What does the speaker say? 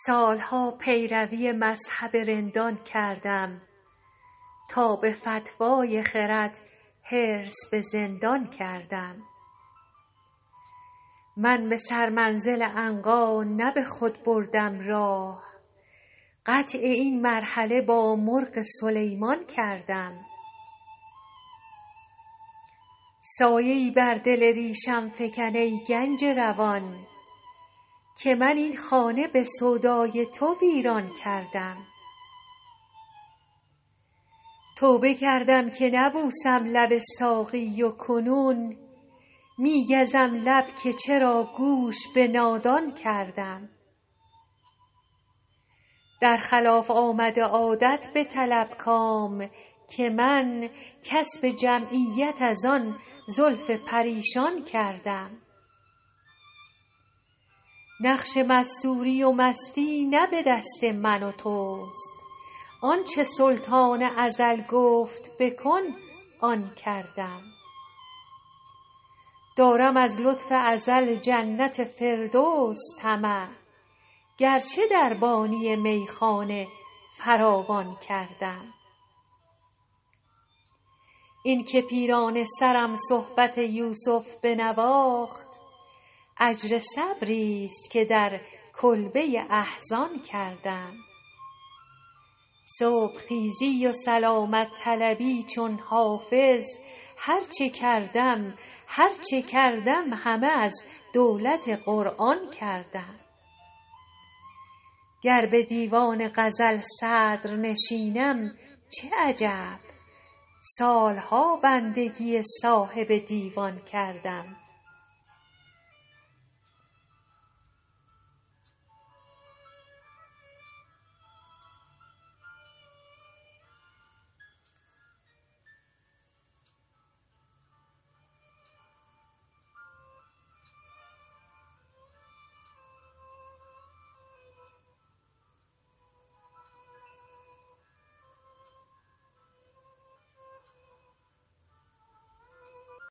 سالها پیروی مذهب رندان کردم، تا به فتوای خرد حرص به زندان کردم. من به سرمنزل عنقا نه به خود بردم راه، قطع این مرحله با مرغ سلیمان کردم. سایه‌ای بر دل ریشم فکن ای گنج روان، که من این خانه به سودای تو ویران کردم. توبه کردم که نبوسم لب ساقی و کنون می گزم لب که چرا گوش به نادان کردم. در خلاف آمده عادت به طلب کام، که من کسب جمعیت از آن زلف پریشان کردم. نقش مستوری و مستی نه به دست من و توست، آنچه سلطان ازل گفت بکن آن کردم. دارم از لطف ازل جنت فردوس طمع، گرچه در بانی میخانه فراوان کردم. این که پیرانه سرم صحبت یوسف بنواخت، اجر صبریست که در کلبه احزان کردم. صبح خیزی و سلامت طلبی چون حافظ، هرچه کردم همه از دولت قرآن کردم. گر به دیوان غزل صدر نشینم چه عجب، سالها بندگی صاحب دیوان کردم.